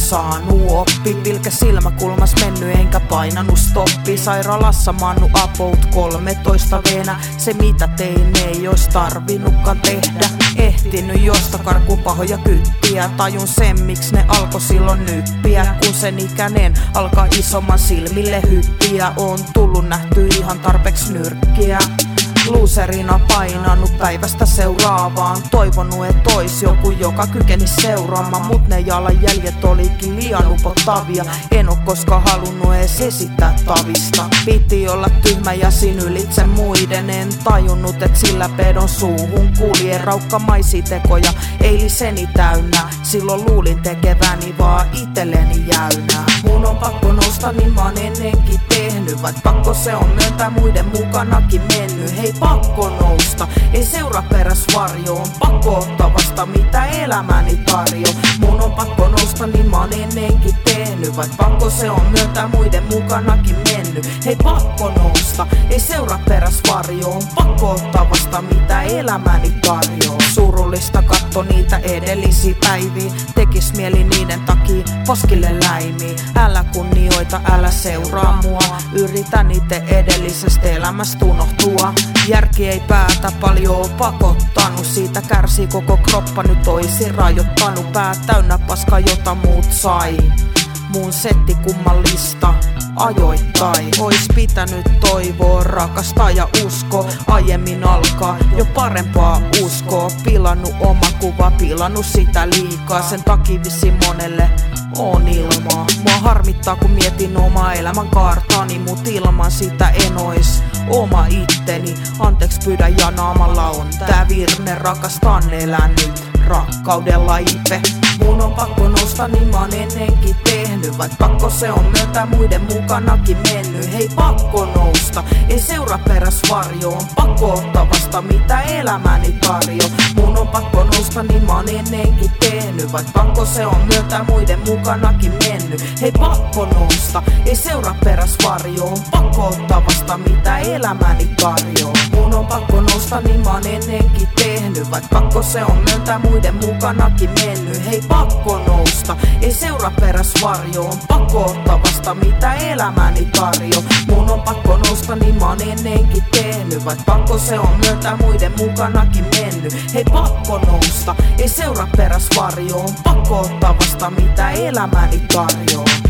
saanut oppi. Pilke silmäkulmas mennyt enkä painanut stoppi. Sairaalassa maannut about 13 venä. Se mitä tein ei ois tarvinnutkaan tehdä. Ehtinyt josta karkuun pahoja kyttiä. Tajun sen miksi ne alkoi silloin nyppiä. Kun sen ikäinen alkaa isomman silmille hyppiä. On tullut nähty ihan tarpeeksi nyrkkiä. Loserina painanut päivästä seuraavaan. Toivonut et ois joku joka kykeni seuraamaan. Mut ne jalanjäljet olikin liian upottavia. En oo koskaan halunnut ees esittää tavista. Piti olla tyhmä ja sin ylitse muiden. En tajunnut et sillä pedon suuhun kulje raukkamaisia tekoja. Eiliseni täynnä. Silloin luulin tekeväni vaan itelleni jäynää. Mun on pakko nousta niin mä oon ennenkin tehnyt. Vaik pakko se on myöntää muiden mukanakin mennyt. Hei pakko nousta, ei seura peräs varjoon. Pakko ottaa vasta mitä elämäni tarjo. Mun on pakko nousta niin mä oon ennenkin tehnyt. Vaik pakko se on myöntää muiden mukanakin mennyt. Hei pakko nousta, ei seura peräs varjoon. Pakko ottaa vasta mitä elämäni tarjoaa. Surullista katto niitä edellisiä päiviä. Tekis mieli niiden takia poskille läimiä. Älä kunnioita, älä seuraa mua. Yritän itse edellisestä elämästä unohtua. Järki ei päätä paljon pakottanut. Siitä kärsii koko kroppa, nyt oisin rajoittanut. Pää täynnä paska jota muut sai. Mun setti kummallista ajoittain. Ois pitänyt toivoa, rakastaa ja usko. Aiemmin alkaa jo parempaa uskoa. Pilannut oma kuva, pilannut sitä liikaa. Sen takia vissiin monelle on ilmaa. Mua harmittaa kun mietin omaa elämän kaartaani. Mut ilman sitä en ois oma itteni. Anteeksi pyydän ja naamalla on tää virne. Rakastan elänyt rakkaudella itse. Mun on pakko nousta niin mä oon ennenkin tehnyt. Vaik pakko se on myöntää muiden mukanakin mennyt. Hei pakko nousta, ei seura peräs varjoon. Pakko ottaa vasta mitä elämäni tarjo. Mun on pakko nousta niin mä oon ennenkin tehnyt. Vaik pakko se on myöntää muiden mukanakin mennyt. Hei pakko nousta, ei seura peräs varjoon. Pakko ottaa vasta mitä elämäni tarjo. Mun on pakko nousta niin mä oon ennenkin tehnyt. Vaik pakko se on myöntää muiden mukanakin mennyt. Hei pakko nousta, ei seura peräs varjoon. Pakko ottaa vasta mitä elämäni tarjo. Mun on pakko nousta niin mä oon ennenkin tehnyt. Vaik pakko se on myöntää muiden mukanakin mennyt. Hei pakko nousta, ei seura peräs varjoon. Pakko ottaa vasta mitä elämäni tarjoaa.